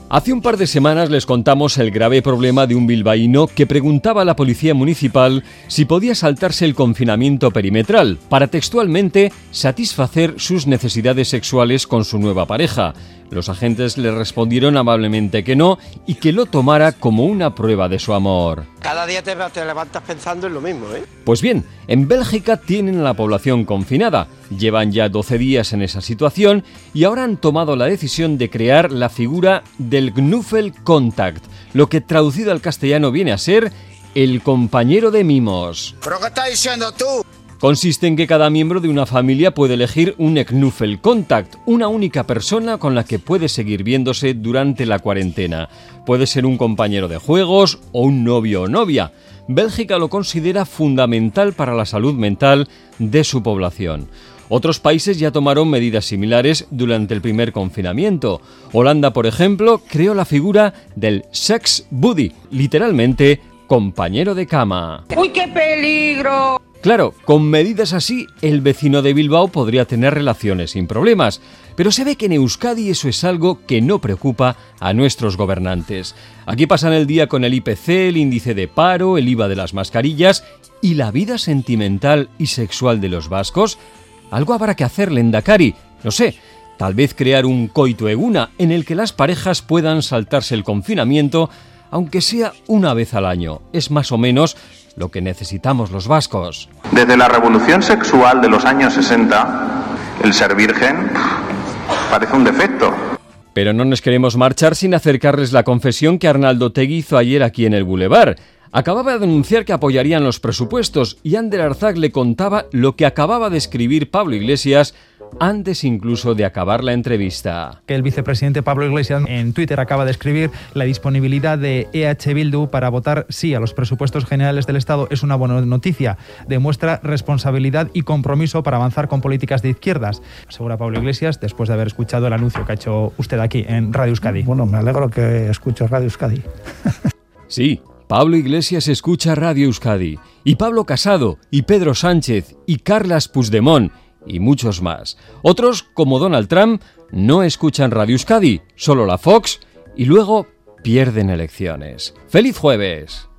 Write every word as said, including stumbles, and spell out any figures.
Hace un par de semanas les contamos el grave problema de un bilbaíno que preguntaba a la policía municipal si podía saltarse el confinamiento perimetral para textualmente satisfacer sus necesidades sexuales con su nueva pareja. Los agentes le respondieron amablemente que no y que lo tomara como una prueba de su amor. Cada día te, te levantas pensando en lo mismo, ¿eh? Pues bien, en Bélgica tienen a la población confinada. Llevan ya doce días en esa situación y ahora han tomado la decisión de crear la figura del Knuffelcontact, lo que traducido al castellano viene a ser el compañero de mimos. ¿Pero qué estás diciendo tú? Consiste en que cada miembro de una familia puede elegir un Knuffelcontact, una única persona con la que puede seguir viéndose durante la cuarentena. Puede ser un compañero de juegos o un novio o novia. Bélgica lo considera fundamental para la salud mental de su población. Otros países ya tomaron medidas similares durante el primer confinamiento. Holanda, por ejemplo, creó la figura del sex buddy, literalmente compañero de cama. ¡Uy, qué peligro! Claro, con medidas así, el vecino de Bilbao podría tener relaciones sin problemas, pero se ve que en Euskadi eso es algo que no preocupa a nuestros gobernantes. Aquí pasan el día con el I P C, el índice de paro, el I V A de las mascarillas y la vida sentimental y sexual de los vascos. Algo habrá que hacer, Lehendakari, no sé, tal vez crear un coito eguna en el que las parejas puedan saltarse el confinamiento, aunque sea una vez al año. Es más o menos lo que necesitamos los vascos. Desde la revolución sexual de los años sesenta, el ser virgen parece un defecto. Pero no nos queremos marchar sin acercarles la confesión que Arnaldo Otegi hizo ayer aquí en el Boulevard. Acababa de anunciar que apoyarían los presupuestos y Ander Arzak le contaba lo que acababa de escribir Pablo Iglesias antes incluso de acabar la entrevista. Que el vicepresidente Pablo Iglesias en Twitter acaba de escribir: la disponibilidad de E H Bildu para votar sí a los presupuestos generales del Estado es una buena noticia. Demuestra responsabilidad y compromiso para avanzar con políticas de izquierdas, asegura Pablo Iglesias después de haber escuchado el anuncio que ha hecho usted aquí en Radio Euskadi. Bueno, me alegro que escucho Radio Euskadi. Sí, Pablo Iglesias escucha Radio Euskadi. Y Pablo Casado, y Pedro Sánchez, y Carles Puigdemont, y muchos más. Otros, como Donald Trump, no escuchan Radio Euskadi, solo la Fox, y luego pierden elecciones. ¡Feliz jueves!